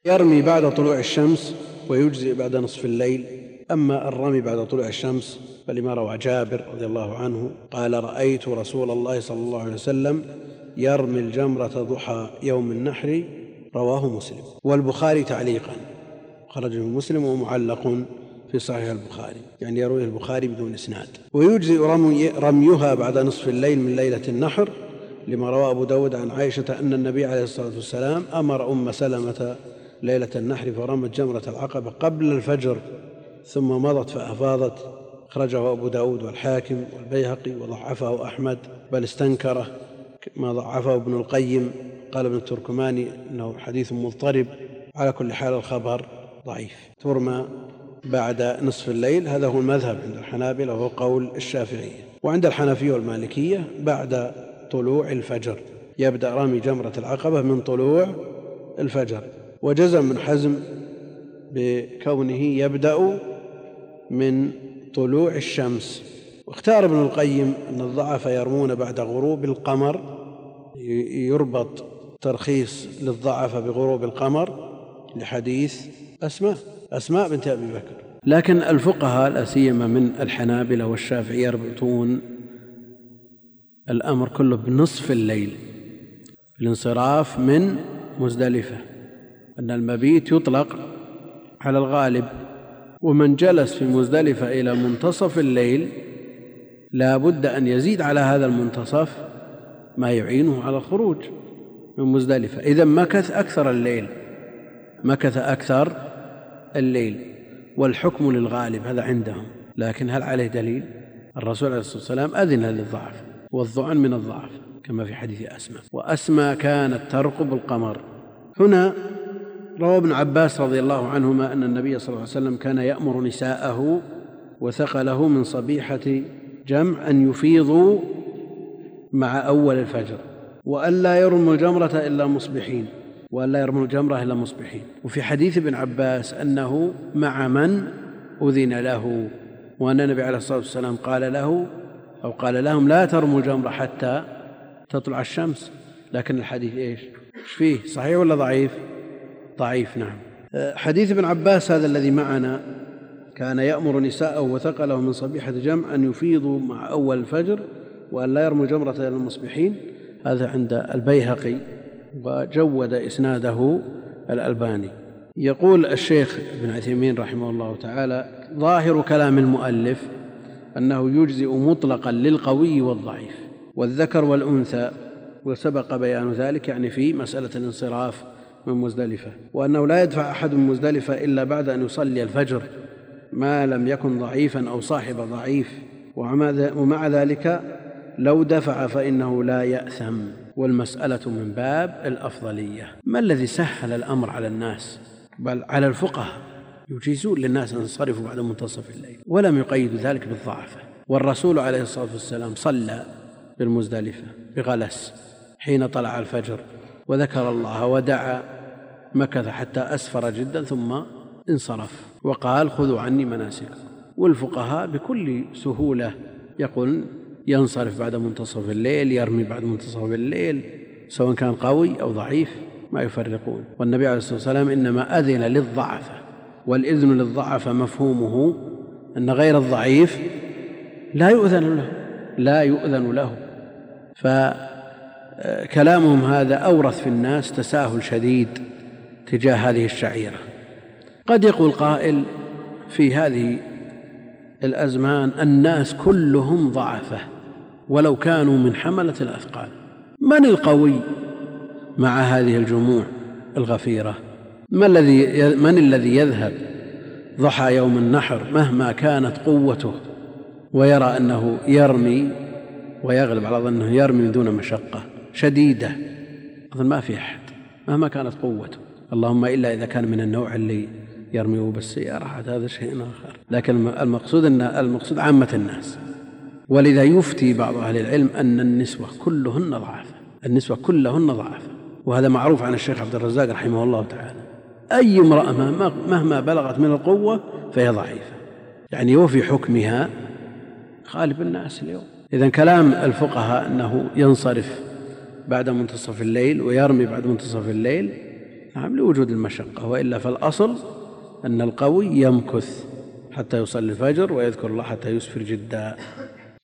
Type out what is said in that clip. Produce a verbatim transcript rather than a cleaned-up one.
يرمي بعد طلوع الشمس ويجزئ بعد نصف الليل. أما الرمي بعد طلوع الشمس فلما روى جابر رضي الله عنه قال: رأيت رسول الله صلى الله عليه وسلم يرمي الجمرة ضحى يوم النحر، رواه مسلم. والبخاري تعليقا، خرجه مسلم ومعلق في صحيح البخاري، يعني يرويه البخاري بدون إسناد. ويجزئ رمي رميها بعد نصف الليل من ليلة النحر، لما روى أبو داود عن عائشة أن النبي عليه الصلاة والسلام أمر أم سلمة ليلة النحر فرمت جمرة العقبة قبل الفجر ثم مضت فأفاضت. أخرجه أبو داود والحاكم والبيهقي وضعفه أحمد، بل استنكره ما ضعفه ابن القيم. قال ابن التركماني إنه حديث مضطرب. على كل حال الخبر ضعيف. ترمى بعد نصف الليل، هذا هو المذهب عند الحنابلة وهو قول الشافعية. وعند الحنفية والمالكية بعد طلوع الفجر، يبدأ رمي جمرة العقبة من طلوع الفجر. وجزم من حزم بكونه يبدأ من طلوع الشمس. واختار ابن القيم أن الضعف يرمون بعد غروب القمر، يربط ترخيص للضعف بغروب القمر لحديث أسماء أسماء بنت أبي بكر. لكن الفقهاء لا سيما من الحنابلة والشافعية يربطون الأمر كله بنصف الليل، الانصراف من مزدلفة، أن المبيت يطلق على الغالب. ومن جلس في مزدلفة إلى منتصف الليل لا بد أن يزيد على هذا المنتصف ما يعينه على الخروج من مزدلفة. إذن مكث أكثر الليل مكث أكثر الليل والحكم للغالب هذا عندهم. لكن هل عليه دليل؟ الرسول عليه الصلاة والسلام أذن للضعف، والظعن من الضعف كما في حديث أسماء. وأسماء كانت ترقب القمر. هنا روى ابن عباس رضي الله عنهما أن النبي صلى الله عليه وسلم كان يأمر نساءه وثقله من صبيحة جمع أن يفيضوا مع أول الفجر، وألا يرموا الجمرة إلا مصبحين وألا يرموا الجمرة إلا مصبحين. وفي حديث ابن عباس أنه مع من أذن له، وأن النبي عليه الصلاة والسلام قال له أو قال لهم لا ترموا الجمرة حتى تطلع الشمس. لكن الحديث إيش فيه؟ صحيح ولا ضعيف؟ ضعيف. نعم. حديث ابن عباس هذا الذي معنا كان يأمر نساءه وثقله من صبيحة جمع أن يفيضوا مع أول الفجر وأن لا يرموا جمرة إلى المصبحين، هذا عند البيهقي وجود إسناده الألباني. يقول الشيخ ابن عثيمين رحمه الله تعالى: ظاهر كلام المؤلف أنه يجزئ مطلقا للقوي والضعيف والذكر والأنثى، وسبق بيان ذلك يعني في مسألة الانصراف من مزدلفة، وأنه لا يدفع أحد من مزدلفة إلا بعد أن يصلي الفجر ما لم يكن ضعيفا أو صاحب ضعيف، ومع ذلك لو دفع فإنه لا يأثم، والمسألة من باب الأفضلية. ما الذي سهل الأمر على الناس؟ بل على الفقهاء يجيزون للناس أن ينصرفوا بعد منتصف الليل ولم يقيدوا ذلك بالضعفة. والرسول عليه الصلاة والسلام صلى بالمزدلفة بغلس حين طلع الفجر وذكر الله ودعا، مكث حتى أسفر جدا ثم انصرف وقال: خذوا عني مناسككم. والفقهاء بكل سهولة يقول ينصرف بعد منتصف الليل، يرمي بعد منتصف الليل، سواء كان قوي أو ضعيف ما يفرقون. والنبي عليه الصلاة والسلام إنما أذن للضعف، والإذن للضعف مفهومه أن غير الضعيف لا يؤذن له لا يؤذن له فكلامهم هذا أورث في الناس تساهل شديد تجاه هذه الشعيرة. قد يقول قائل: في هذه الأزمان الناس كلهم ضعفة ولو كانوا من حملة الأثقال، من القوي مع هذه الجموع الغفيرة؟ من الذي من الذي يذهب ضحى يوم النحر مهما كانت قوته ويرى أنه يرمي ويغلب على ظنه يرمي دون مشقة شديدة؟ أظن ما في أحد مهما كانت قوته، اللهم إلا إذا كان من النوع اللي يرميه بالسيارة، هذا شيء آخر. لكن المقصود أن المقصود عامة الناس. ولذا يفتي بعض أهل العلم أن النسوة كلهن ضعافة النسوة كلهن ضعافة وهذا معروف عن الشيخ عبد الرزاق رحمه الله تعالى. أي امرأة مهما بلغت من القوة فهي ضعيفة، يعني وفي حكمها غالب الناس اليوم. إذن كلام الفقهاء أنه ينصرف بعد منتصف الليل ويرمي بعد منتصف الليل نعم لوجود المشقة، وإلا فالأصل أن القوي يمكث حتى يصلي الفجر ويذكر الله حتى يسفر جدا.